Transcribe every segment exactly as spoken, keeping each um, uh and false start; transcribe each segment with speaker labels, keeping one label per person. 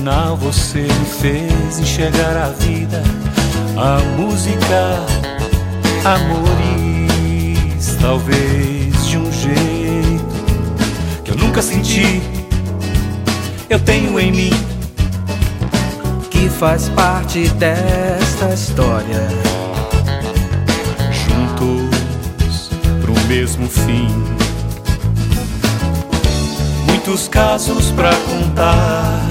Speaker 1: final você me fez enxergar a vida, a música, amores, talvez de um jeito que eu nunca senti. Eu tenho em mim,
Speaker 2: que faz parte desta história,
Speaker 1: juntos pro mesmo fim. Muitos casos pra contar,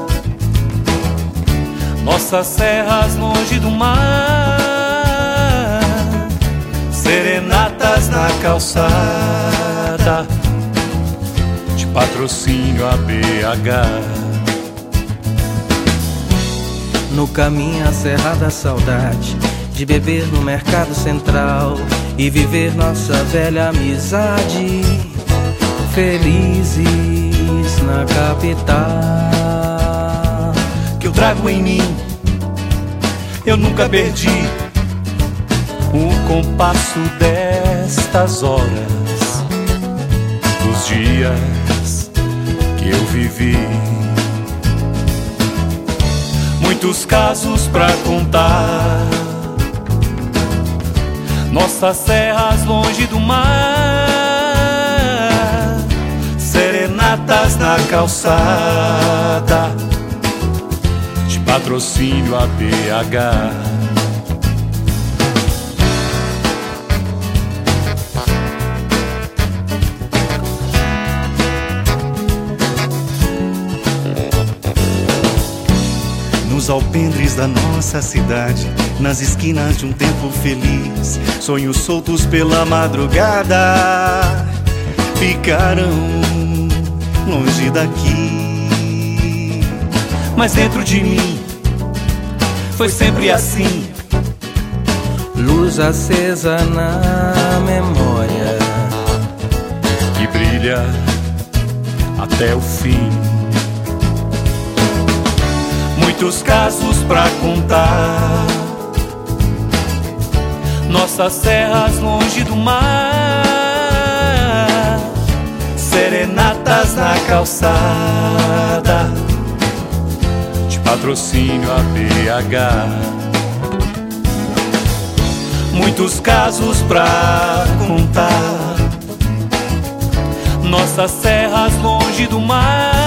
Speaker 1: nossas serras longe do mar, serenatas na calçada, de patrocínio a B H.
Speaker 2: no caminho a Serra da Saudade, de beber no Mercado Central e viver nossa velha amizade, felizes na capital.
Speaker 1: Que eu trago em mim, eu nunca perdi o compasso destas horas, dos dias que eu vivi. Muitos casos pra contar, nossas serras longe do mar, serenatas na calçada, de patrocínio a B H.
Speaker 3: Nos alpendres da nossa cidade, nas esquinas de um tempo feliz, sonhos soltos pela madrugada ficaram longe daqui.
Speaker 1: Mas dentro de mim foi sempre assim,
Speaker 2: luz acesa na memória,
Speaker 1: que brilha até o fim. Muitos casos pra contar, nossas serras longe do mar, serenatas na calçada, de patrocínio a B H. Muitos casos pra contar, nossas serras longe do mar,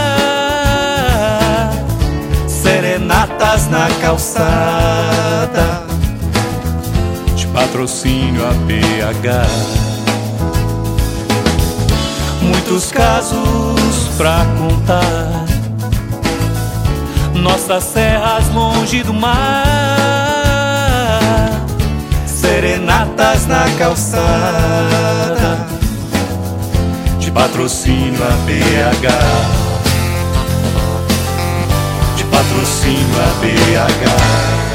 Speaker 1: serenatas na calçada, de patrocínio a B H. Muitos casos pra contar, nossas serras longe do mar, serenatas na calçada, de patrocínio a B H. Patrocínio a B H.